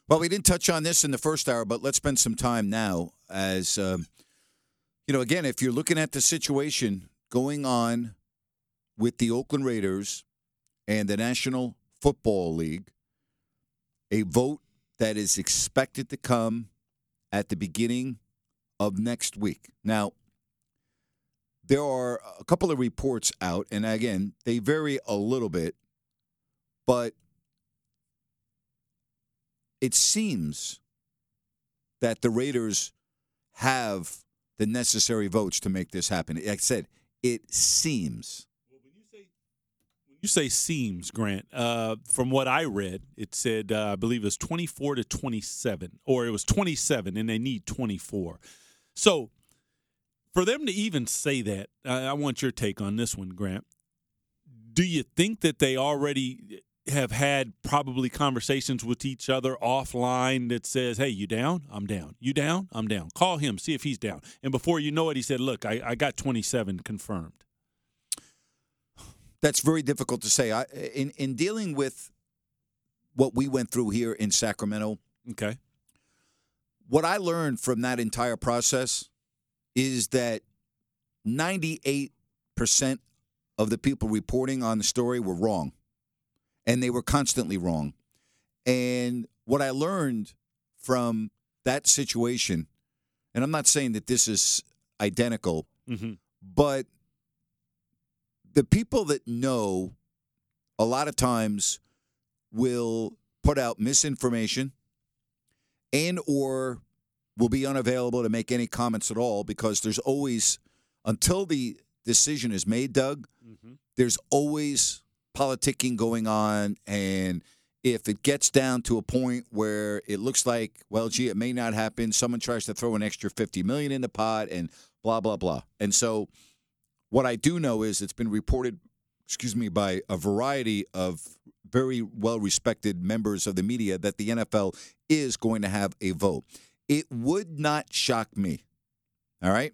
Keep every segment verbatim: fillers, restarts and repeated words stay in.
Well, we didn't touch on this in the first hour, but let's spend some time now as, um, you know, again, if you're looking at the situation going on with the Oakland Raiders and the National Football League, a vote that is expected to come at the beginning of next week. Now, there are a couple of reports out, and again, they vary a little bit, but it seems that the Raiders have the necessary votes to make this happen. Like I said, it seems. Well, when you say when you say seems, Grant, uh, from what I read, it said uh, I believe it was twenty-four to twenty-seven, or it was twenty-seven, and they need twenty-four. So for them to even say that, I, I want your take on this one, Grant. Do you think that they already have had probably conversations with each other offline that says, hey, you down? I'm down. You down? I'm down. Call him, see if he's down. And before you know it, he said, look, I, I got twenty-seven confirmed. That's very difficult to say. I, in, in dealing with what we went through here in Sacramento, Okay. what I learned from that entire process is that ninety-eight percent of the people reporting on the story were wrong. And they were constantly wrong. And what I learned from that situation, and I'm not saying that this is identical, Mm-hmm. but the people that know a lot of times will put out misinformation and or will be unavailable to make any comments at all because there's always, until the decision is made, Doug, Mm-hmm. there's always politicking going on, and if it gets down to a point where it looks like, well, gee, it may not happen, someone tries to throw an extra fifty million dollars in the pot and blah, blah, blah. And so what I do know is it's been reported, excuse me, by a variety of very well-respected members of the media that the N F L is going to have a vote. It would not shock me, all right?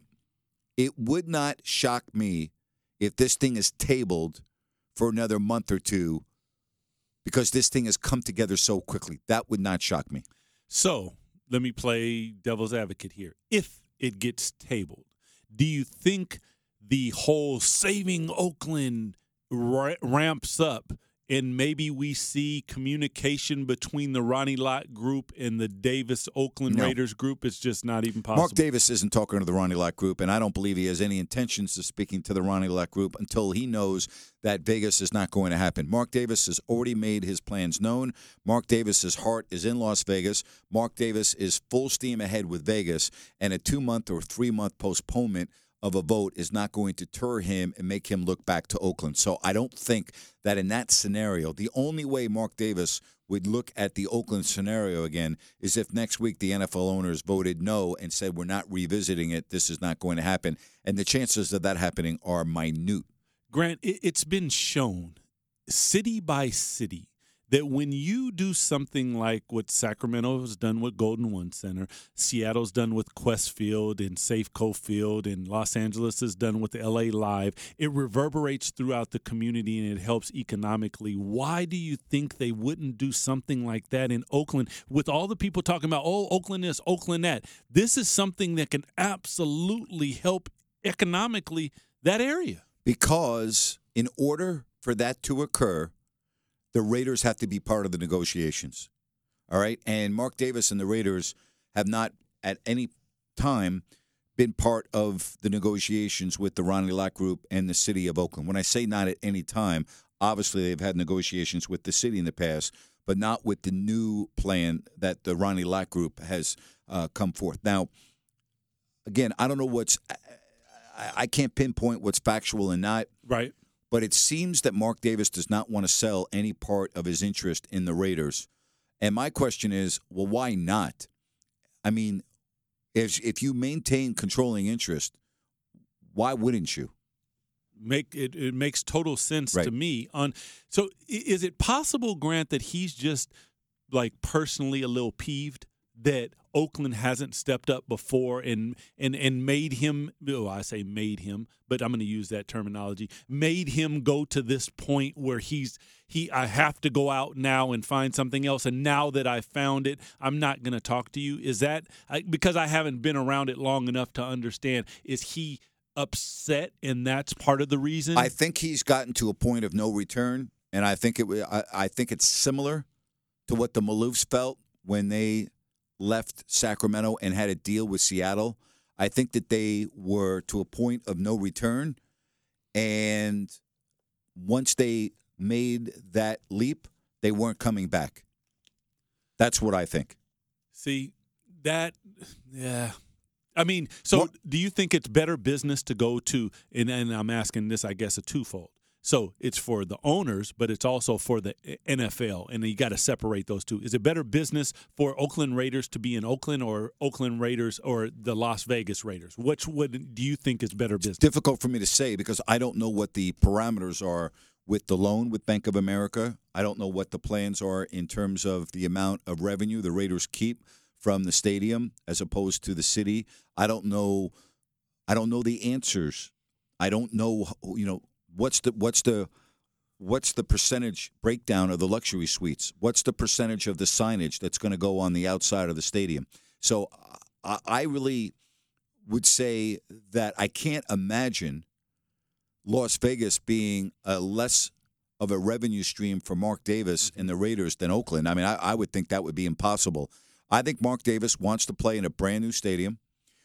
It would not shock me if this thing is tabled for another month or two because this thing has come together so quickly. That would not shock me. So let me play devil's advocate here. If it gets tabled, do you think the whole saving Oakland ra- ramps up and maybe we see communication between the Ronnie Lott group and the Davis Oakland No. Raiders group? It's just not even possible. Mark Davis isn't talking to the Ronnie Lott group, and I don't believe he has any intentions of speaking to the Ronnie Lott group until he knows that Vegas is not going to happen. Mark Davis has already made his plans known. Mark Davis's heart is in Las Vegas. Mark Davis is full steam ahead with Vegas, and a two-month or three-month postponement of a vote is not going to deter him and make him look back to Oakland. So I don't think that in that scenario, the only way Mark Davis would look at the Oakland scenario again is if next week the N F L owners voted no and said we're not revisiting it, this is not going to happen. And the chances of that happening are minute. Grant, it- it's been shown city by city that when you do something like what Sacramento has done with Golden One Center, Seattle's done with Quest Field and Safeco Field, and Los Angeles has done with L A Live, it reverberates throughout the community and it helps economically. Why do you think they wouldn't do something like that in Oakland with all the people talking about, oh, Oakland this, Oakland that? This is something that can absolutely help economically that area. Because in order for that to occur, the Raiders have to be part of the negotiations. All right? And Mark Davis and the Raiders have not at any time been part of the negotiations with the Ronnie Lott Group and the city of Oakland. When I say not at any time, obviously they've had negotiations with the city in the past, but not with the new plan that the Ronnie Lott Group has uh, come forth. Now, again, I don't know what's I, I can't pinpoint what's factual and not. Right. But it seems that Mark Davis does not want to sell any part of his interest in the Raiders. And my question is, well, why not? I mean, if if you maintain controlling interest, why wouldn't you? Make it, it makes total sense Right. to me. On so, i- is it possible, Grant, that he's just like personally a little peeved that Oakland hasn't stepped up before and and and made him, oh, I say made him, but I'm going to use that terminology, made him go to this point where he's he I have to go out now and find something else, and now that I found it, I'm not going to talk to you? Is that I, because I haven't been around it long enough to understand, is he upset and that's part of the reason? I think he's gotten to a point of no return, and I think it I, I think it's similar to what the Maloofs felt when they left Sacramento and had a deal with Seattle. I think that they were to a point of no return, and once they made that leap, they weren't coming back. That's what I think. See, that, yeah. I mean, so What? do you think it's better business to go to, and, and I'm asking this, I guess, a twofold. So it's for the owners, but it's also for the N F L, and you got to separate those two. Is it better business for Oakland Raiders to be in Oakland, or Oakland Raiders, or the Las Vegas Raiders? Which would do you think is better business? It's difficult for me to say because I don't know what the parameters are with the loan with Bank of America. I don't know what the plans are in terms of the amount of revenue the Raiders keep from the stadium as opposed to the city. I don't know. I don't know the answers. I don't know. You know. What's the what's the what's the percentage breakdown of the luxury suites? What's the percentage of the signage that's going to go on the outside of the stadium? So I, I really would say that I can't imagine Las Vegas being a less of a revenue stream for Mark Davis and the Raiders than Oakland. I mean, I, I would think that would be impossible. I think Mark Davis wants to play in a brand new stadium.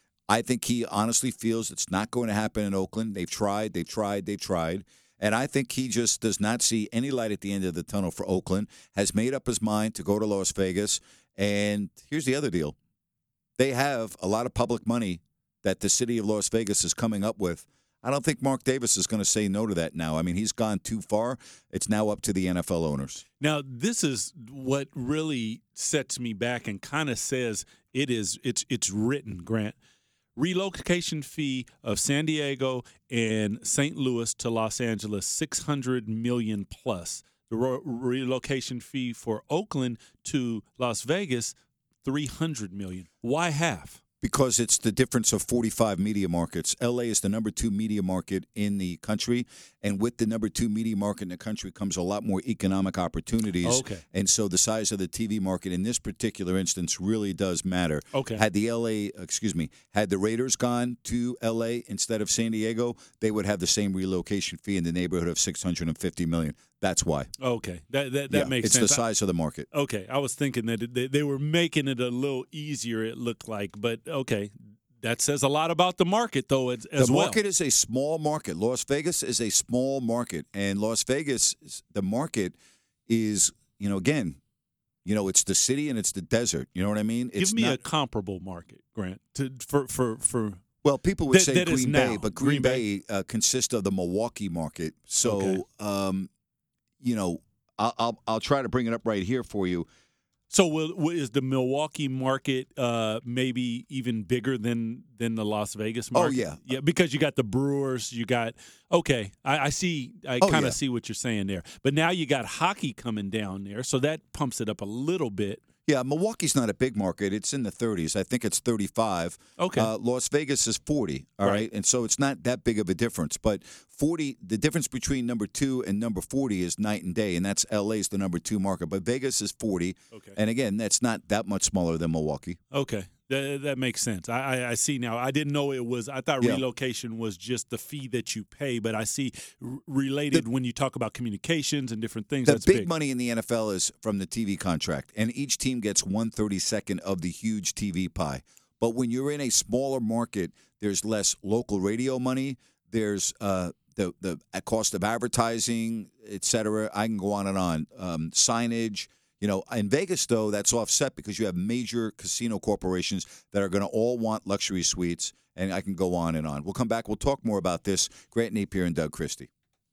I think he honestly feels it's not going to happen in Oakland. They've tried, they've tried, they've tried. And I think he just does not see any light at the end of the tunnel for Oakland, has made up his mind to go to Las Vegas. And here's the other deal. They have a lot of public money that the city of Las Vegas is coming up with. I don't think Mark Davis is going to say no to that now. I mean, he's gone too far. It's now up to the N F L owners. Now, this is what really sets me back and kind of says it is it's it's written, Grant. Relocation fee of San Diego and Saint Louis to Los Angeles, six hundred million dollars plus. The re- relocation fee for Oakland to Las Vegas, three hundred million dollars. Why half? Because it's the difference of forty-five media markets. L A is the number two media market in the country, and with the number two media market in the country comes a lot more economic opportunities. Okay. And so the size of the T V market in this particular instance really does matter. Okay. Had the L A, excuse me, had the Raiders gone to L A instead of San Diego, they would have the same relocation fee in the neighborhood of six hundred fifty million dollars. That's why. Okay, that that, that Yeah, makes it's sense. the size of the market. Okay, I was thinking that it, they, they were making it a little easier, it looked like, but okay. That says a lot about the market, though, as, as the well. market is a small market. Las Vegas is a small market, and Las Vegas, the market is, you know, again, you know, it's the city and it's the desert. You know what I mean? It's Give me not, a comparable market, Grant, to, for for for. Well, people would that- say that is Green now. Bay, but Green, Green Bay, uh, consists of the Milwaukee market. So, Okay. um, you know, I'll, I'll I'll try to bring it up right here for you. So, will, will, is the Milwaukee market uh, maybe even bigger than than the Las Vegas market? Oh, yeah. yeah, because you got the Brewers, you got okay. I, I see. I Oh, kind of yeah. see what you're saying there. But now you got hockey coming down there, so that pumps it up a little bit. Yeah, Milwaukee's not a big market. It's in the thirties. I think it's thirty-five. Okay. Uh, Las Vegas is forty, all right? Right. And so it's not that big of a difference. But forty, the difference between number two and number forty is night and day, and that's L A's the number two market. But Vegas is forty. Okay. And again, that's not that much smaller than Milwaukee. Okay, that, that makes sense. I, I, I see now. I didn't know it was. I thought Yeah. relocation was just the fee that you pay, but I see r- related when you talk about communications and different things. The that's big, big money in the N F L is from the T V contract, and each team gets one thirty-second of the huge T V pie. But when you're in a smaller market, there's less local radio money. There's uh, the the cost of advertising, et cetera. I can go on and on. Um, signage. You know, in Vegas, though, that's offset because you have major casino corporations that are going to all want luxury suites, and I can go on and on. We'll come back. We'll talk more about this. Grant Napier and Doug Christie.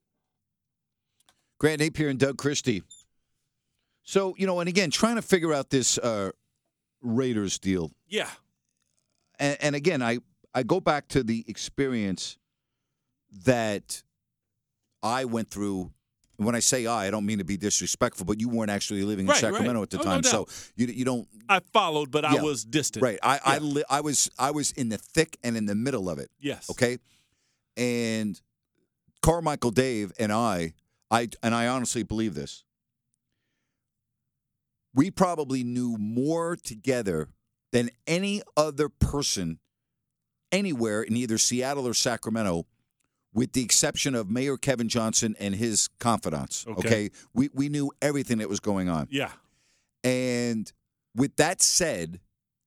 Grant Napier and Doug Christie. So, you know, and again, trying to figure out this uh, Raiders deal. Yeah. And, and again, I, I go back to the experience that I went through when I say I, I don't mean to be disrespectful, but you weren't actually living in Right, Sacramento right. at the Oh, no time, so doubt. you you don't. I followed, but I Yeah. was distant. Right. I I, Yeah. li- I was I was in the thick and in the middle of it. Yes. Okay. And Carmichael Dave and I, I and I honestly believe this. We probably knew more together than any other person anywhere in either Seattle or Sacramento, with the exception of Mayor Kevin Johnson and his confidants. Okay. Okay. We we knew everything that was going on. Yeah. And with that said,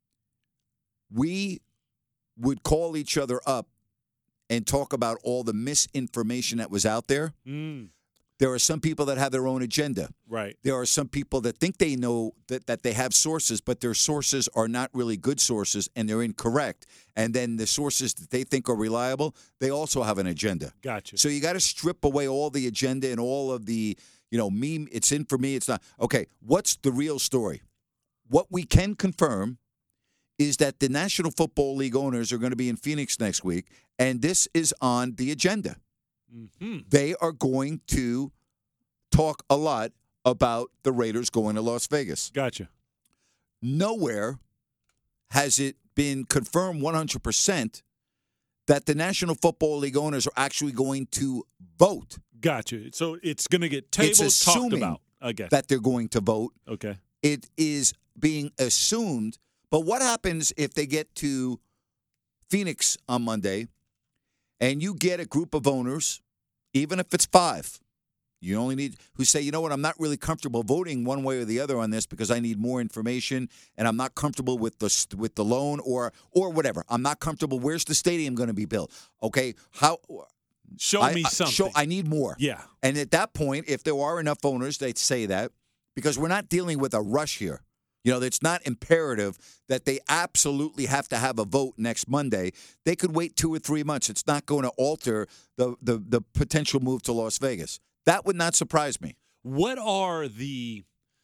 we would call each other up and talk about all the misinformation that was out there. Mm, There are some people that have their own agenda. right. There are some people that think they know that, that they have sources, but their sources are not really good sources and they're incorrect. And then the sources that they think are reliable, they also have an agenda. Gotcha. So you got to strip away all the agenda and all of the, you know, me, it's in for me, it's not. Okay, what's the real story? What we can confirm is that the National Football League owners are going to be in Phoenix next week, and this is on the agenda. hmm They are going to talk a lot about the Raiders going to Las Vegas. Gotcha. Nowhere has it been confirmed one hundred percent that the National Football League owners are actually going to vote, Gotcha. So it's going to get tabled, It's talked assuming about. I guess. that they're going to vote. Okay. It is being assumed. But what happens if they get to Phoenix on Monday and you get a group of owners, even if it's five, you only need, who say, you know what, I'm not really comfortable voting one way or the other on this because I need more information and I'm not comfortable with the with the loan or or whatever. I'm not comfortable. Where's the stadium going to be built? Okay, how? Show I, me I- something. Show, I need more. yeah. And at that point, if there are enough owners, they'd say that because we're not dealing with a rush here. You know, it's not imperative that they absolutely have to have a vote next Monday. They could wait two or three months. It's not going to alter the, the, the potential move to Las Vegas. That would not surprise me. What are the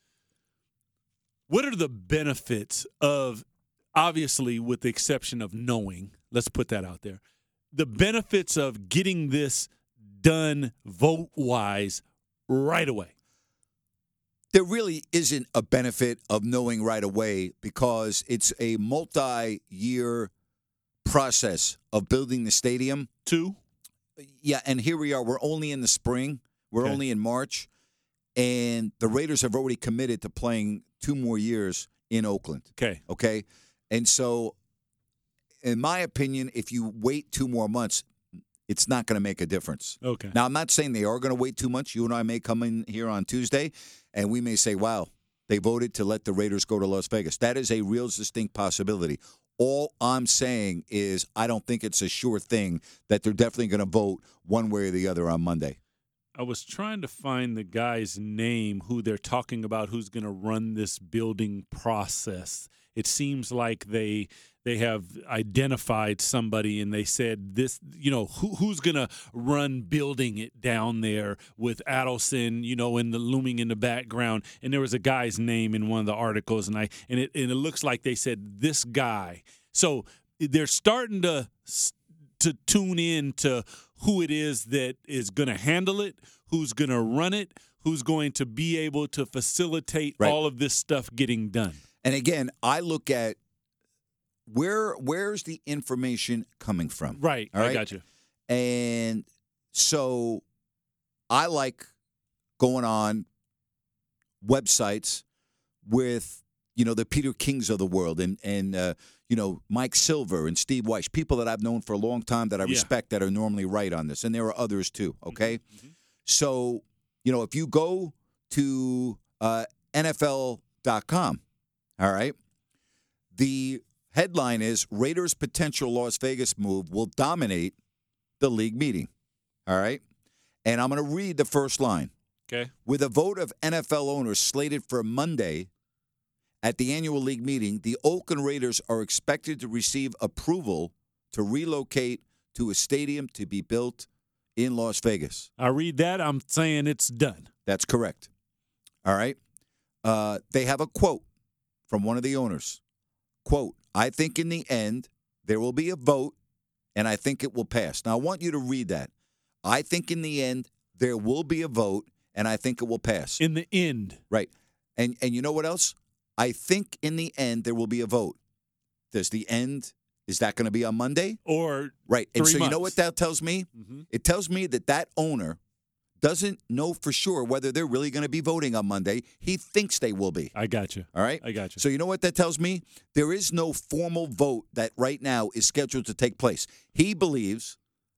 what are the benefits of, obviously with the exception of knowing, let's put that out there, the benefits of getting this done vote-wise right away? There really isn't a benefit of knowing right away because it's a multi-year process of building the stadium. Two? Yeah, and here we are. We're only in the spring. We're Okay. only in March. And the Raiders have already committed to playing two more years in Oakland. Okay. Okay? And so, in my opinion, if you wait two more months, it's not going to make a difference. Okay. Now, I'm not saying they are going to wait too much. You and I may come in here on Tuesday, and we may say, wow, they voted to let the Raiders go to Las Vegas. That is a real distinct possibility. All I'm saying is I don't think it's a sure thing that they're definitely going to vote one way or the other on Monday. I was trying to find the guy's name who they're talking about who's going to run this building process. It seems like they they have identified somebody and they said this, you know, who, who's going to run building it down there with Adelson, you know, in the looming in the background. And there was a guy's name in one of the articles, and I and it and it looks like they said this guy. So they're starting to to tune in to who it is that is going to handle it, who's going to run it, who's going to be able to facilitate Right. all of this stuff getting done. And again, I look at where where's the information coming from? Right. All I right. got you. And so I like going on websites with, you know, the Peter Kings of the world and, and uh, you know, Mike Silver and Steve Weiss, people that I've known for a long time that I Yeah. respect that are normally right on this. And there are others too, okay? Mhm. So, you know, if you go to uh, N F L dot com, all right, the headline is Raiders' potential Las Vegas move will dominate the league meeting, all right? And I'm going to read the first line. Okay. With a vote of N F L owners slated for Monday at the annual league meeting, the Oakland Raiders are expected to receive approval to relocate to a stadium to be built in Las Vegas. I read that. I'm saying it's done. That's correct. All right. Uh, they have a quote from one of the owners. Quote, I think in the end there will be a vote and I think it will pass. Now, I want you to read that. I think in the end there will be a vote and I think it will pass. In the end. Right. And and you know what else? I think in the end there will be a vote. Does the end, is that going to be on Monday? Or Right. And three so months. you know what that tells me? Mm-hmm. It tells me that that owner doesn't know for sure whether they're really going to be voting on Monday. He thinks they will be. I got you. All right? I got you. So you know what that tells me? There is no formal vote that right now is scheduled to take place. He believes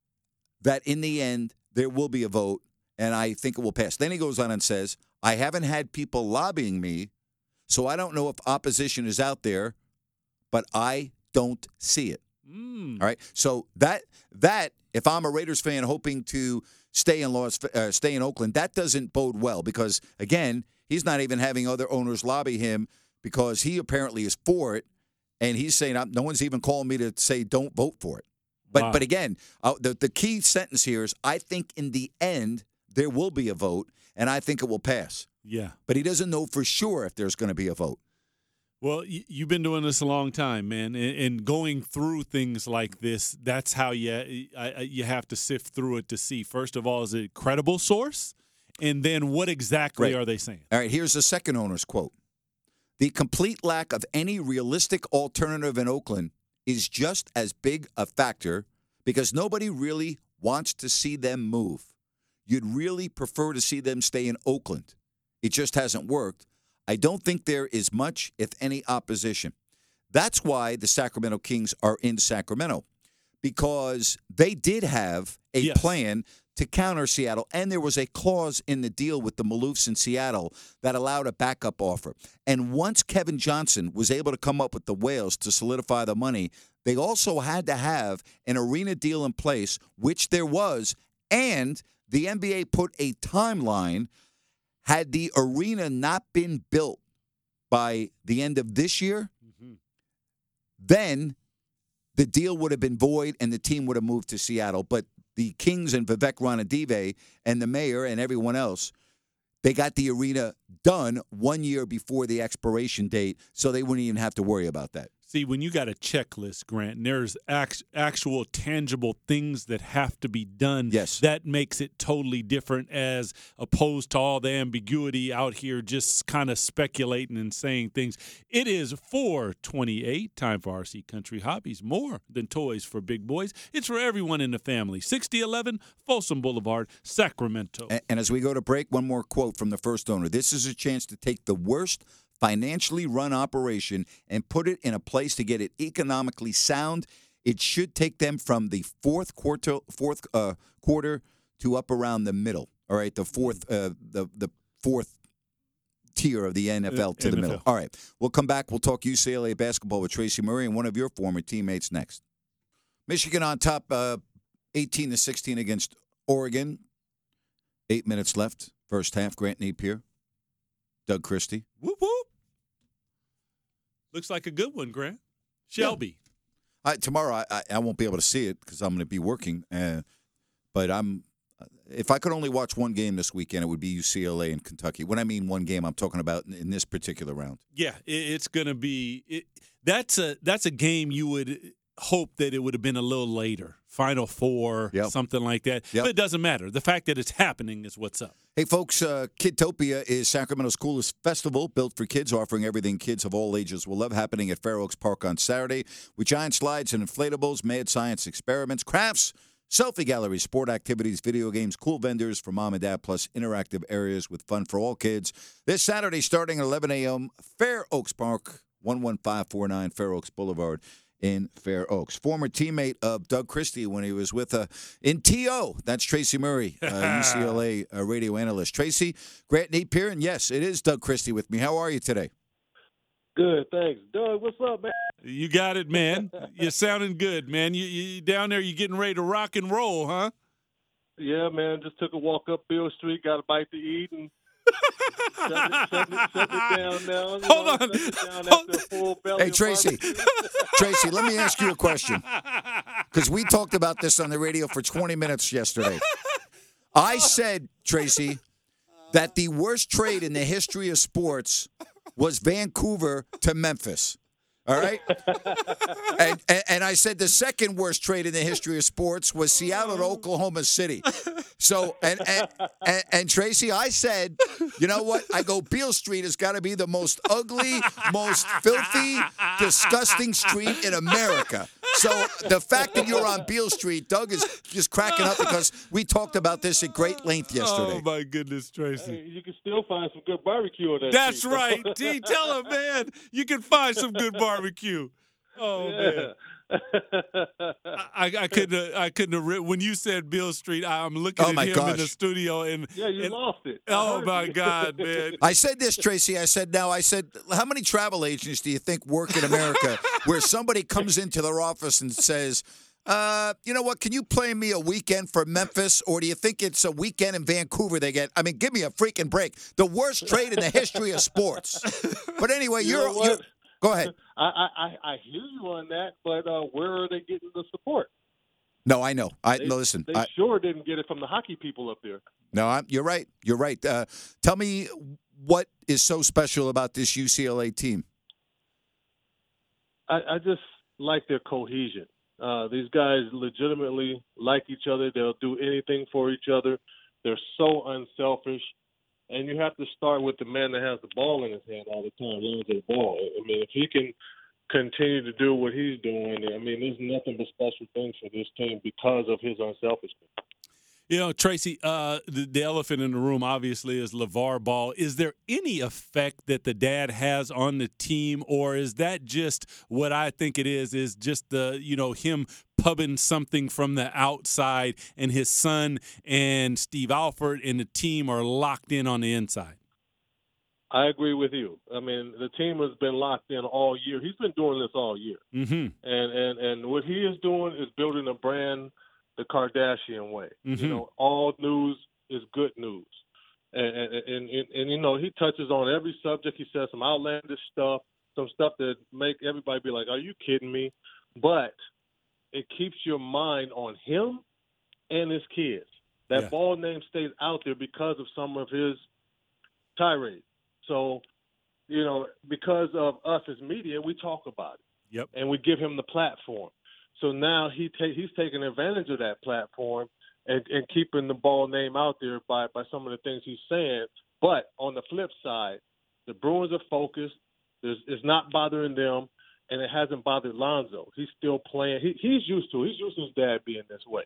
that in the end there will be a vote, and I think it will pass. Then he goes on and says, I haven't had people lobbying me, so I don't know if opposition is out there, but I don't see it. Mm. All right? So that that if I'm a Raiders fan hoping to stay in Los, uh, stay in Oakland, that doesn't bode well because, again, he's not even having other owners lobby him because he apparently is for it, and he's saying, no one's even calling me to say don't vote for it. But Wow. but again, uh, the, the key sentence here is I think in the end there will be a vote, and I think it will pass. Yeah. But he doesn't know for sure if there's going to be a vote. Well, y- you've been doing this a long time, man, and, and going through things like this, that's how you I, I, you have to sift through it to see, first of all, is it a credible source? And then what exactly Right. are they saying? All right, here's the second owner's quote. The complete lack of any realistic alternative in Oakland is just as big a factor because nobody really wants to see them move. You'd really prefer to see them stay in Oakland. It just hasn't worked. I don't think there is much, if any, opposition. That's why the Sacramento Kings are in Sacramento, because they did have a Yes. plan to counter Seattle, and there was a clause in the deal with the Maloofs in Seattle that allowed a backup offer. And once Kevin Johnson was able to come up with the Whales to solidify the money, they also had to have an arena deal in place, which there was, and the N B A put a timeline. Had the arena not been built by the end of this year, Mm-hmm. then the deal would have been void and the team would have moved to Seattle. But the Kings and Vivek Ranadive and the mayor and everyone else, they got the arena done one year before the expiration date, so they wouldn't even have to worry about that. See, when you got a checklist, Grant, and there's act- actual tangible things that have to be done, Yes. that makes it totally different as opposed to all the ambiguity out here just kind of speculating and saying things. It is four twenty-eight, time for R C Country Hobbies, more than toys for big boys. It's for everyone in the family. sixty eleven Folsom Boulevard, Sacramento. And, and as we go to break, one more quote from the first owner. This is a chance to take the worst financially run operation and put it in a place to get it economically sound. It should take them from the fourth quarter, fourth uh, quarter to up around the middle. All right, the fourth, uh, the the fourth tier of the N F L to N F L. the middle. All right, we'll come back. We'll talk U C L A basketball with Tracy Murray and one of your former teammates next. Michigan on top, uh, eighteen to sixteen against Oregon. Eight minutes left, first half. Grant Napier, Doug Christie. Whoop, whoop. Looks like a good one, Grant. Shelby. I, tomorrow, I, I, I won't be able to see it because I'm going to be working. Uh, but I'm, if I could only watch one game this weekend, it would be U C L A and Kentucky. When I mean one game, I'm talking about in, in this particular round. Yeah, it, it's going to be it, that's a that's a game you would hope that it would have been a little later, Final Four, Yep. something like that. Yep. But it doesn't matter. The fact that it's happening is what's up. Hey, folks, uh, Kidtopia is Sacramento's coolest festival built for kids, offering everything kids of all ages will love, happening at Fair Oaks Park on Saturday with giant slides and inflatables, mad science experiments, crafts, selfie galleries, sport activities, video games, cool vendors for mom and dad, plus interactive areas with fun for all kids. This Saturday starting at eleven a.m., Fair Oaks Park, one one five four nine Fair Oaks Boulevard in Fair Oaks. Former teammate of Doug Christie when he was with uh, in T O. That's Tracy Murray, uh, U C L A uh, radio analyst. Tracy, Grant Napier, and yes, it is Doug Christie with me. How are you today? Good, thanks. Doug, what's up, man? You got it, man. You're sounding good, man. You, you down there, you getting ready to rock and roll, huh? Yeah, man, just took a walk up Beale Street, got a bite to eat, and shutting it, shutting it, shutting it down now. You Hold know, on. shutting it down Hold- after a full belly Hey, of Tracy. barbecue. Tracy, let me ask you a question, because we talked about this on the radio for twenty minutes yesterday. I said, Tracy, that the worst trade in the history of sports was Vancouver to Memphis. All right. and, and and I said the second worst trade in the history of sports was Seattle to Oklahoma City. So and and, and and Tracy, I said, you know what? I go Beale Street has got to be the most ugly, most filthy, disgusting street in America. So the fact that you're on Beale Street, Doug is just cracking up because we talked about this at great length yesterday. Oh my goodness, Tracy! Hey, you can still find some good barbecue on that. That's street. right, T. Tell him, man, you can find some good barbecue. Oh Yeah. man. I, I couldn't. I couldn't have. Re- when you said Beale Street, I'm looking Oh, at my him in the gosh. studio, and Yeah, you and- lost it. I Oh heard my you. God, man! I said this, Tracy. I said, now, I said, how many travel agents do you think work in America where somebody comes into their office and says, uh, you know what, can you play me a weekend for Memphis? Or do you think it's a weekend in Vancouver they get? I mean, give me a freaking break. The worst trade in the history of sports. But anyway, You you're, know what? you're go ahead. I, I, I I hear you on that, but uh, where are they getting the support? No, I know. I They, no, listen. they I, sure didn't get it from the hockey people up there. no, I'm, you're right. You're right. Uh, tell me what is so special about this U C L A team. I, I just like their cohesion. Uh, these guys legitimately like each other. They'll do anything for each other. They're so unselfish. And you have to start with the man that has the ball in his hand all the time, Lonzo Ball. I mean, if he can continue to do what he's doing, I mean, there's nothing but special things for this team because of his unselfishness. You know, Tracy, uh, the, the elephant in the room obviously is LeVar Ball. Is there any effect that the dad has on the team, or is that just what I think it is, is just the, you know, him pubbing something from the outside and his son and Steve Alford and the team are locked in on the inside? I agree with you. I mean, the team has been locked in all year. He's been doing this all year. Mm-hmm. And, and, and what he is doing is building a brand the Kardashian way. Mm-hmm. You know, all news is good news. And, and, and, and, and, you know, he touches on every subject. He says some outlandish stuff, some stuff that make everybody be like, are you kidding me? But it keeps your mind on him and his kids. That Yeah. ball name stays out there because of some of his tirades. So, you know, because of us as media, we talk about it. Yep. And we give him the platform. So now he ta- he's taking advantage of that platform and, and keeping the ball name out there by, by some of the things he's saying. But on the flip side, the Bruins are focused. There's, it's not bothering them, and it hasn't bothered Lonzo. He's still playing. He, he's used to it. He's used to his dad being this way.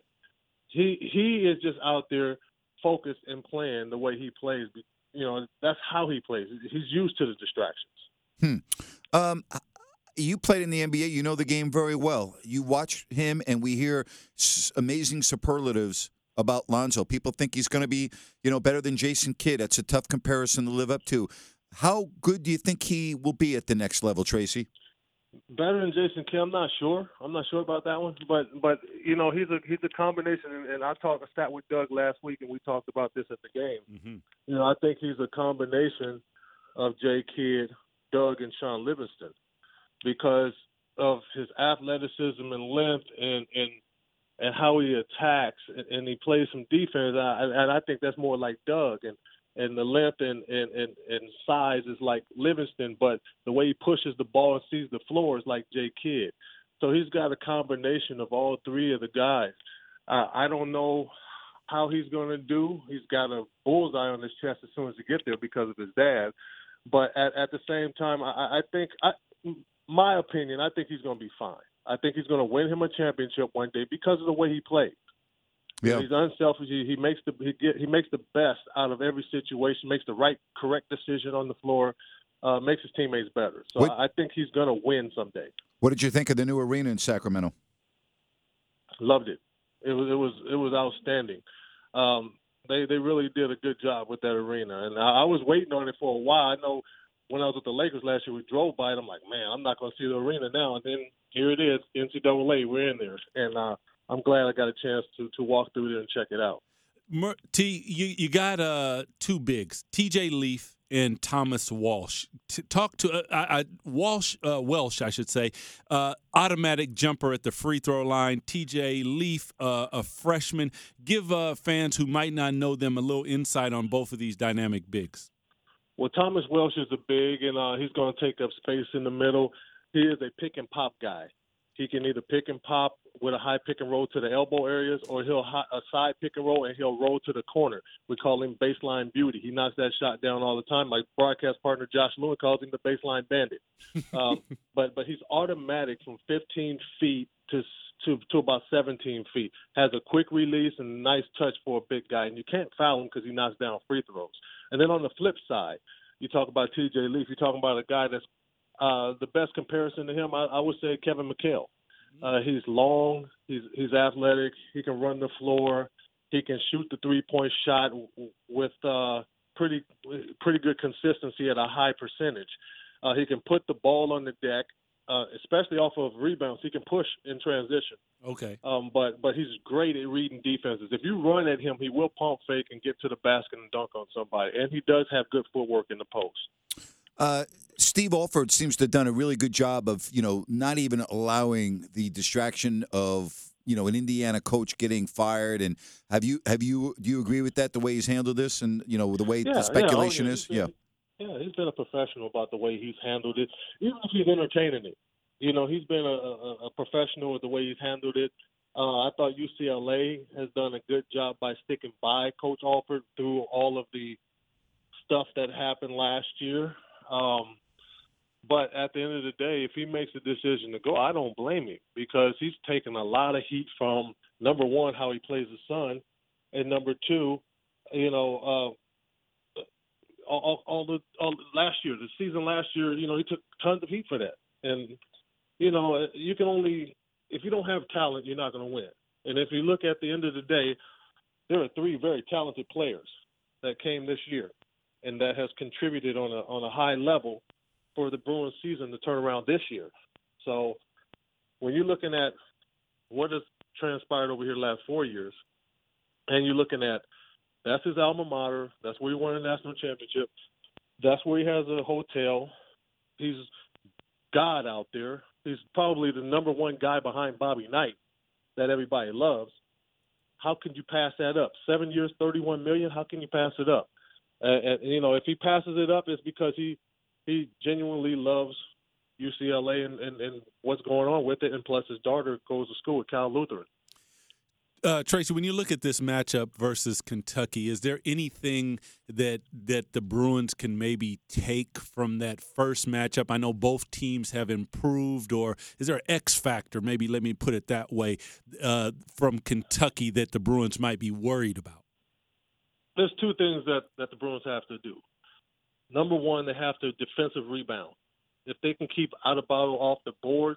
He he is just out there focused and playing the way he plays. You know, that's how he plays. He's used to the distractions. Hmm. Um, you played in the N B A. You know the game very well. You watch him, and we hear s- amazing superlatives about Lonzo. People think he's going to be, you know, better than Jason Kidd. That's a tough comparison to live up to. How good do you think he will be at the next level, Tracy? Better than Jason Kidd, I'm not sure. I'm not sure about that one. But but you know, he's a he's a combination. And, and I talked, I sat with Doug last week, and we talked about this at the game. Mm-hmm. You know, I think he's a combination of Jay Kidd, Doug, and Sean Livingston because of his athleticism and length and and and how he attacks and, and he plays some defense. I, and I think that's more like Doug. And and the length and, and, and, and size is like Livingston, but the way he pushes the ball and sees the floor is like Jay Kidd. So he's got a combination of all three of the guys. Uh, I don't know how he's going to do. He's got a bullseye on his chest as soon as he gets there because of his dad. But at, at the same time, I, I think, I, my opinion, I think he's going to be fine. I think he's going to win him a championship one day because of the way he plays. Yeah. He's unselfish. He, he makes the he, get, he makes the best out of every situation. Makes the right, correct decision on the floor. Uh, makes his teammates better. So What- I think he's going to win someday. What did you think of the new arena in Sacramento? Loved it. It was it was it was outstanding. Um, they they really did a good job with that arena, and I, I was waiting on it for a while. I know when I was with the Lakers last year, we drove by it. I'm like, man, I'm not going to see the arena now. And then here it is, N C double A. We're in there, and uh, I'm glad I got a chance to to walk through there and check it out. Mer- T, you you got uh two bigs, T J Leaf and Thomas Walsh. T- talk to uh, I, I, Walsh uh, Welsh, I should say. Uh, automatic jumper at the free throw line. T J Leaf, uh, a freshman. Give uh, fans who might not know them a little insight on both of these dynamic bigs. Well, Thomas Welsh is a big, and uh, he's going to take up space in the middle. he is a pick and pop guy. He can either pick and pop with a high pick and roll to the elbow areas, or he'll high, a side pick and roll and he'll roll to the corner. We call him baseline beauty. He knocks that shot down all the time. My broadcast partner Josh Lewin calls him the baseline bandit. Um, but but he's automatic from fifteen feet to to to about seventeen feet. Has a quick release and a nice touch for a big guy, and you can't foul him because he knocks down free throws. And then on the flip side, you talk about T J Leaf. You're talking about a guy that's uh, the best comparison to him. I, I would say Kevin McHale. Uh, he's long. He's he's athletic. He can run the floor. He can shoot the three-point shot with uh, pretty pretty good consistency at a high percentage. Uh, he can put the ball on the deck, uh, especially off of rebounds. He can push in transition. Okay. Um, but but he's great at reading defenses. If you run at him, he will pump fake and get to the basket and dunk on somebody. And he does have good footwork in the post. Uh, Steve Alford seems to have done a really good job of, you know, not even allowing the distraction of, you know, an Indiana coach getting fired. And have you have you do you agree with that, the way he's handled this, and you know the way yeah, the speculation yeah, oh, yeah. is? Been, yeah. Yeah, he's been a professional about the way he's handled it, even if he's entertaining it. You know, he's been a, a, a professional with the way he's handled it. Uh, I thought U C L A has done a good job by sticking by Coach Alford through all of the stuff that happened last year. Um, but at the end of the day, if he makes the decision to go, I don't blame him, because he's taken a lot of heat from, number one, how he plays his son, and number two, you know, uh, all, all the all, last year, the season last year, you know, he took tons of heat for that. And, you know, you can only – if you don't have talent, you're not going to win. And if you look at the end of the day, there are three very talented players that came this year and that has contributed on a on a high level for the Bruins season to turn around this year. So when you're looking at what has transpired over here the last four years, and you're looking at that's his alma mater, that's where he won a national championship, that's where he has a hotel, he's God out there, he's probably the number one guy behind Bobby Knight that everybody loves. How can you pass that up? Seven years, thirty-one million dollars, how can you pass it up? Uh, and, you know, if he passes it up, it's because he he genuinely loves U C L A and, and, and what's going on with it, and plus his daughter goes to school at Cal Lutheran. Uh, Tracy, when you look at this matchup versus Kentucky, is there anything that that the Bruins can maybe take from that first matchup? I know both teams have improved, or is there an X factor, maybe let me put it that way, uh, from Kentucky that the Bruins might be worried about? There's two things that, that the Bruins have to do. Number one, they have to defensive rebound. If they can keep Adebayo off the boards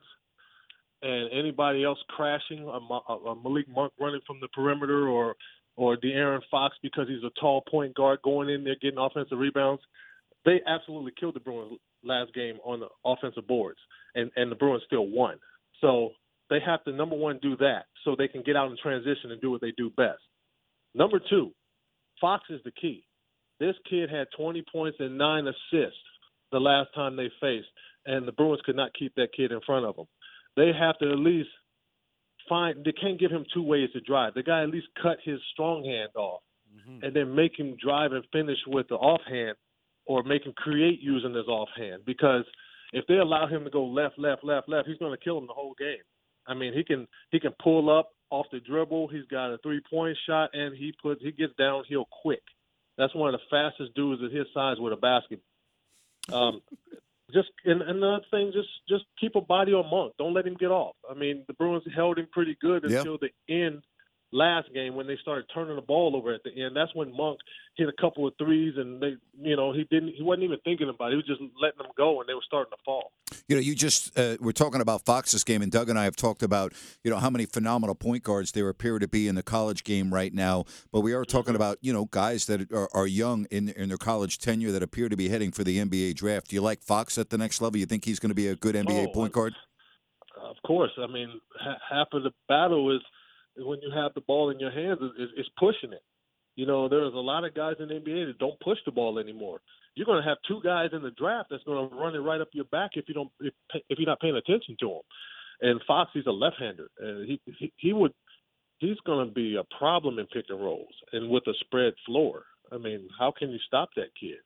and anybody else crashing, a, a Malik Monk running from the perimeter, or or De'Aaron Fox because he's a tall point guard going in there getting offensive rebounds, they absolutely killed the Bruins last game on the offensive boards, and, and the Bruins still won. So they have to, number one, do that so they can get out in transition and do what they do best. Number two, Fox is the key. This kid had twenty points and nine assists the last time they faced, and the Bruins could not keep that kid in front of them. They have to at least find – they can't give him two ways to drive. The guy at least cut his strong hand off, mm-hmm. and then make him drive and finish with the offhand, or make him create using his offhand, because if they allow him to go left, left, left, left, he's going to kill him the whole game. I mean, he can he can pull up off the dribble. He's got a three-point shot, and he put he gets downhill quick. That's one of the fastest dudes at his size with a basket. Um, just and another thing, just just keep a body on Monk. Don't let him get off. I mean, the Bruins held him pretty good until yep. the end last game when they started turning the ball over at the end. That's when Monk hit a couple of threes, and they, you know, he didn't. He wasn't even thinking about it. He was just letting them go, and they were starting to fall. You know, you just uh, we're talking about Fox's game, and Doug and I have talked about, you know, how many phenomenal point guards there appear to be in the college game right now. But we are talking about, you know, guys that are, are young in in their college tenure that appear to be heading for the N B A draft. Do you like Fox at the next level? You think he's going to be a good N B A oh, point guard? Of course. I mean, ha- half of the battle is when you have the ball in your hands is, is pushing it. You know, there's a lot of guys in the N B A that don't push the ball anymore. You're going to have two guys in the draft that's going to run it right up your back if you don't if, if you're not paying attention to him. And Fox, he's a left-hander, and he he, he would he's going to be a problem in pick and rolls and with a spread floor. I mean, how can you stop that kid?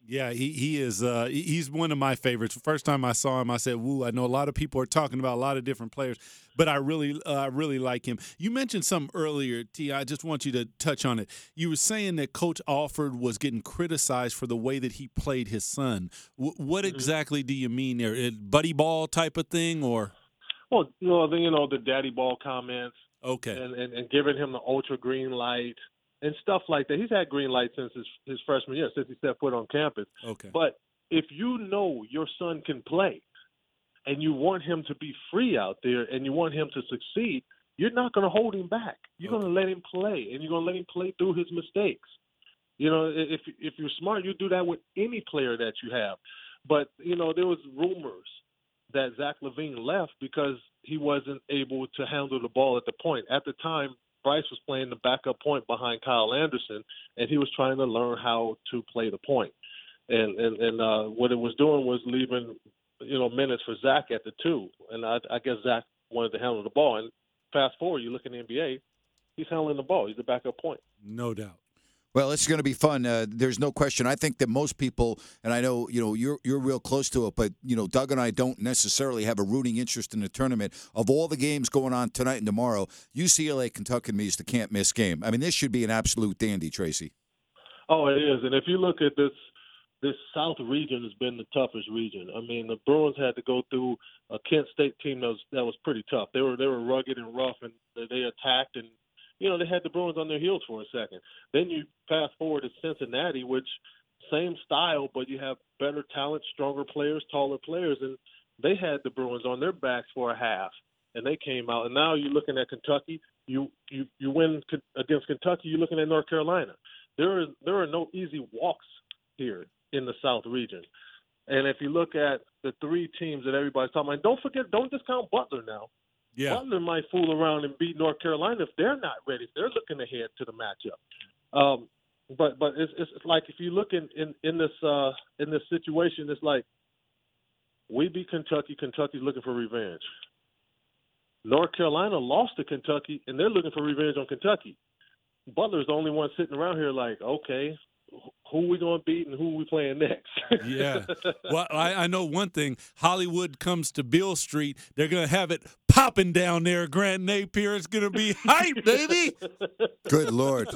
Yeah, he he is. Uh, he- he's one of my favorites. First time I saw him, I said, "Woo!" I know a lot of people are talking about a lot of different players, but I really, uh, I really like him. You mentioned something earlier, T. I just want you to touch on it. You were saying that Coach Alford was getting criticized for the way that he played his son. W- what Mm-hmm. exactly do you mean there? Uh, Buddy ball type of thing, or Well, you know, the, you know, the daddy ball comments okay, and, and, and giving him the ultra green light and stuff like that. He's had green light since his, his freshman year, since he set foot on campus. okay, But if you know your son can play and you want him to be free out there and you want him to succeed, you're not going to hold him back. You're Okay. going to let him play, and you're going to let him play through his mistakes. You know, if if you're smart, you do that with any player that you have. But, you know, there was rumors that Zach LaVine left because he wasn't able to handle the ball at the point. At the time, Bryce was playing the backup point behind Kyle Anderson, and he was trying to learn how to play the point. And and, and uh, what it was doing was leaving, you know, minutes for Zach at the two. And I, I guess Zach wanted to handle the ball. And fast forward, you look in the N B A, he's handling the ball. He's the backup point. no doubt. Well, it's going to be fun. Uh, there's no question. I think that most people, and I know you know you're you're real close to it, but you know Doug and I don't necessarily have a rooting interest in the tournament. Of all the games going on tonight and tomorrow, U C L A Kentucky to me is the can't miss game. I mean, this should be an absolute dandy, Tracy. Oh, it is. And if you look at this, this South region has been the toughest region. I mean, the Bruins had to go through a Kent State team that was that was pretty tough. They were they were rugged and rough, and they attacked, and you know they had the Bruins on their heels for a second. Then you fast forward to Cincinnati, which same style, but you have better talent, stronger players, taller players, and they had the Bruins on their backs for a half, and they came out. And now you're looking at Kentucky. You you you win against Kentucky. You're looking at North Carolina. There is there are no easy walks here in the South region. And if you look at the three teams that everybody's talking about, don't forget, don't discount Butler now. Yeah, Butler might fool around and beat North Carolina if they're not ready, if they're looking ahead to the matchup. Um, but but it's, it's like if you look in, in, in this uh, in this situation, it's like we beat Kentucky, Kentucky's looking for revenge. North Carolina lost to Kentucky, and they're looking for revenge on Kentucky. Butler's the only one sitting around here like, okay, who we going to beat and who we playing next? yeah. Well, I, I know one thing. Hollywood comes to Beale Street. They're going to have it popping down there. Grant Napier is going to be hype, baby. Good Lord.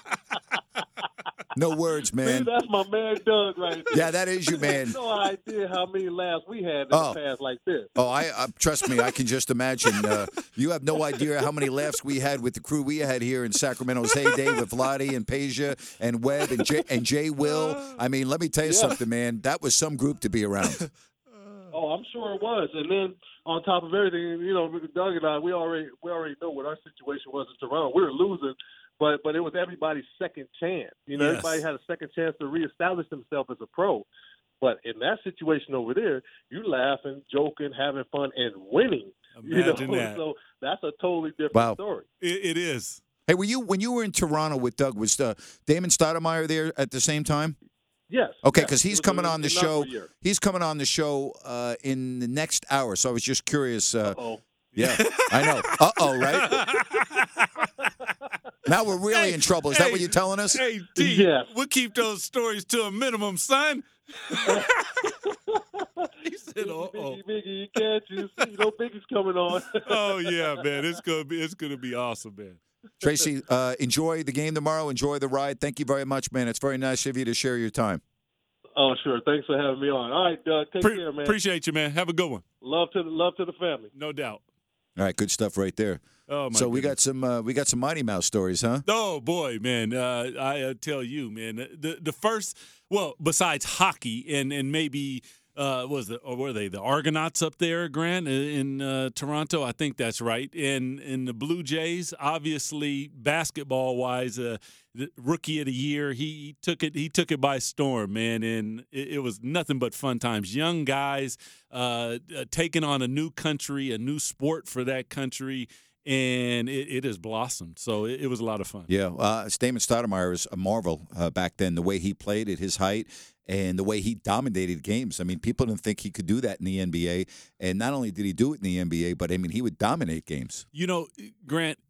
No words, man. See, that's my man Doug right there. Yeah, that is you, man. You have no idea how many laughs we had in Oh. the past like this. Oh, I uh, trust me. I can just imagine. Uh, you have no idea how many laughs we had with the crew we had here in Sacramento's heyday with Vladi and Peja and Webb and Jay, and Jay Will. I mean, let me tell you Yeah. something, man. That was some group to be around. Oh, I'm sure it was. And then on top of everything, you know, Doug and I, we already we already know what our situation was in Toronto. We were losing, but but it was everybody's second chance. You know, Yes. everybody had a second chance to reestablish themselves as a pro. But in that situation over there, you laughing, joking, having fun, and winning. Imagine you know? that. So that's a totally different Wow. story. It, it is. Hey, were you when you were in Toronto with Doug? Was uh, Damon Stoudemire there at the same time? Yes. Okay, yes. because It he's was coming a on the inaugural show. year. He's coming on the show uh, in the next hour. So I was just curious. Uh, Oh. yeah, I know. Uh oh, right? Now we're really Hey, in trouble. Is that hey, what you're telling us? Hey, D, Yes. we'll keep those stories to a minimum, son. He said, "Oh, oh, Biggie, Biggie, can't you see? You know Biggie's coming on. oh, yeah, man. It's gonna be, it's gonna be awesome, man." Tracy, uh, enjoy the game tomorrow. Enjoy the ride. Thank you very much, man. It's very nice of you to share your time. Oh, sure. Thanks for having me on. All right, Doug. Take Pre- care, man. Appreciate you, man. Have a good one. Love to the love to the family. No doubt. All right, good stuff right there. Oh my. so we goodness. got some uh, we got some Mighty Mouse stories, huh? Oh boy, man! Uh, I uh, tell you, man, the the first, well, besides hockey and and maybe uh, what was it, or were they the Argonauts up there, Grant, in uh, Toronto? I think that's right. And in the Blue Jays, obviously, basketball wise, uh, the rookie of the year, he, he took it he took it by storm, man, and it, it was nothing but fun times. Young guys uh, uh, taking on a new country, a new sport for that country. And it, it has blossomed, so it, it was a lot of fun. Yeah, uh, Damon Stoudemire was a marvel uh, back then. The way he played at his height and the way he dominated games. I mean, people didn't think he could do that in the N B A. And not only did he do it in the N B A, but I mean, he would dominate games. You know, Grant,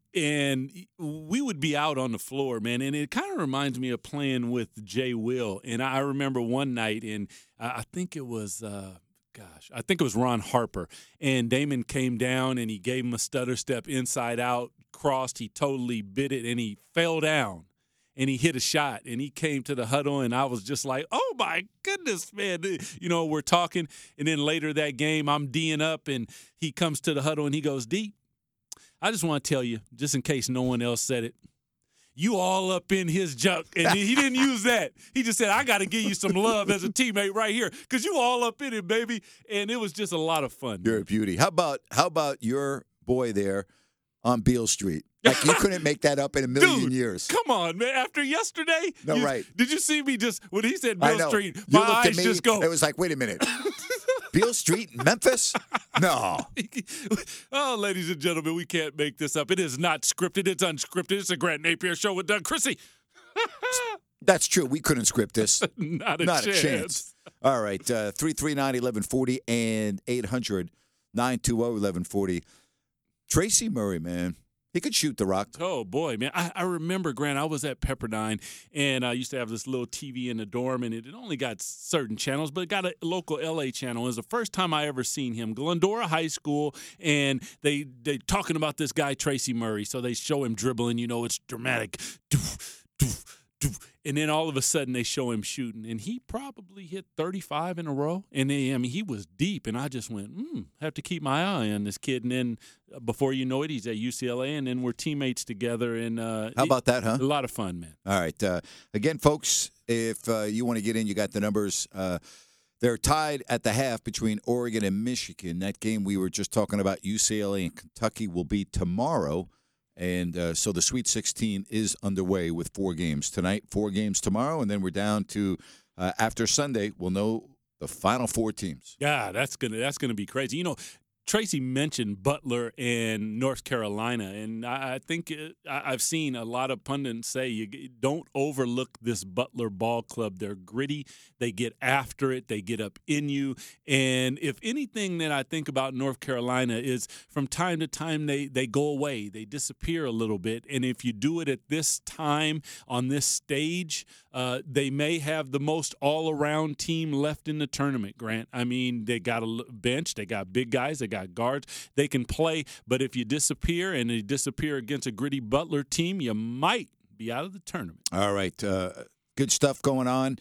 and we would be out on the floor, man. And it kind of reminds me of playing with Jay Will. And I remember one night, and I think it was, uh, gosh, I think it was Ron Harper. And Damon came down, and he gave him a stutter step inside out, crossed. He totally bit it, and he fell down. And he hit a shot, and he came to the huddle, and I was just like, oh, my goodness, man. You know, we're talking, and then later that game, I'm D'ing up, and he comes to the huddle, and he goes, D, I just want to tell you, just in case no one else said it, you all up in his junk. And he didn't use that. He just said, I got to give you some love as a teammate right here because you all up in it, baby. And it was just a lot of fun. You're a beauty. How about how about your boy there on Beale Street? Like, you couldn't make that up in a million Dude, years. Come on, man. After yesterday? No, you, right. Did you see me just, when he said I Beale know. Street, You my looked eyes at me, just go. it was like, wait a minute. Beale Street in Memphis? No. Oh, ladies and gentlemen, we can't make this up. It is not scripted. It's unscripted. It's a Grant Napier show with Doug Chrissy. That's true. We couldn't script this. Not a Not chance. a chance. All right. Uh, three three nine, eleven forty and eight hundred, nine two zero, eleven forty. Tracy Murray, man. He could shoot the rock. Oh, boy, man. I, I remember, Grant, I was at Pepperdine, and I used to have this little T V in the dorm, and it had only got certain channels, but it got a local L A channel. It was the first time I ever seen him. Glendora High School, and they they talking about this guy, Tracy Murray. So they show him dribbling. You know, it's dramatic. Doof, doof, doof. And then all of a sudden they show him shooting, and he probably hit thirty-five in a row. And they, I mean, he was deep, and I just went, hmm, have to keep my eye on this kid. And then before you know it, he's at U C L A, and then we're teammates together. And uh, How about that, huh? A lot of fun, man. All right. Uh, again, folks, if uh, you want to get in, you got the numbers. Uh, they're tied at the half between Oregon and Michigan. That game we were just talking about, U C L A and Kentucky, will be tomorrow. And uh, so the Sweet sixteen is underway with four games tonight, four games tomorrow, and then we're down to uh, after Sunday, we'll know the final four teams. Yeah, that's gonna that's gonna be crazy. You know, Tracy mentioned Butler and North Carolina, and I, I think it, I, I've seen a lot of pundits say you don't overlook this Butler ball club. They're gritty. They get after it. They get up in you. And if anything that I think about North Carolina is from time to time they, they go away. They disappear a little bit. And if you do it at this time on this stage, uh, they may have the most all-around team left in the tournament, Grant. I mean, they got a bench. They got big guys. They got guards. They can play. But if you disappear and you disappear against a gritty Butler team, you might be out of the tournament. All right. Uh, good stuff going on.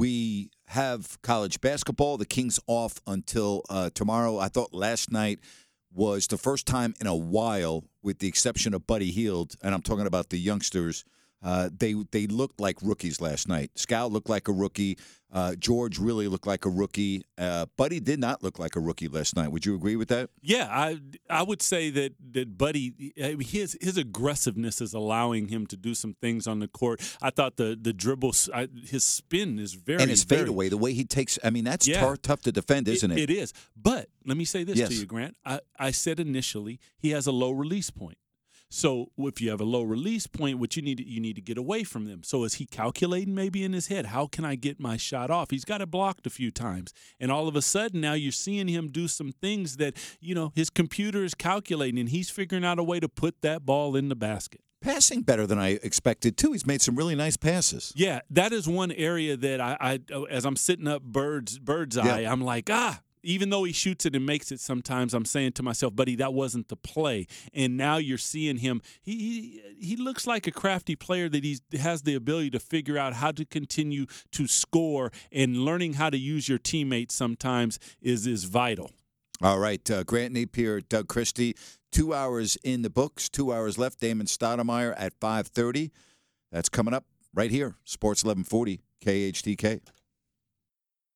We have college basketball. The Kings off until uh, tomorrow. I thought last night was the first time in a while, with the exception of Buddy Hield, and I'm talking about the youngsters, uh, they they looked like rookies last night. Scout looked like a rookie. Uh, George really looked like a rookie. Uh, Buddy did not look like a rookie last night. Would you agree with that? Yeah, I I would say that that Buddy, his his aggressiveness is allowing him to do some things on the court. I thought the the dribble, his spin is very and his very, fadeaway, the way he takes. I mean, that's Yeah. tar- tough to defend, isn't it? It is. But let me say this Yes. to you, Grant. I, I said initially he has a low release point. So if you have a low release point, what you need to, you need to get away from them. So is he calculating maybe in his head, how can I get my shot off? He's got it blocked a few times. And all of a sudden now you're seeing him do some things that, you know, his computer is calculating, and he's figuring out a way to put that ball in the basket. Passing better than I expected, too. He's made some really nice passes. Yeah, that is one area that I, I as I'm sitting up bird's, bird's eye, Yeah. I'm like, ah. Even though he shoots it and makes it sometimes, I'm saying to myself, buddy, that wasn't the play. And now you're seeing him. He he, he looks like a crafty player that he has the ability to figure out how to continue to score, and learning how to use your teammates sometimes is, is vital. All right, uh, Grant Napier, Doug Christie, two hours in the books, two hours left. Damon Stoudemire at five thirty. That's coming up right here, Sports eleven forty, K H T K.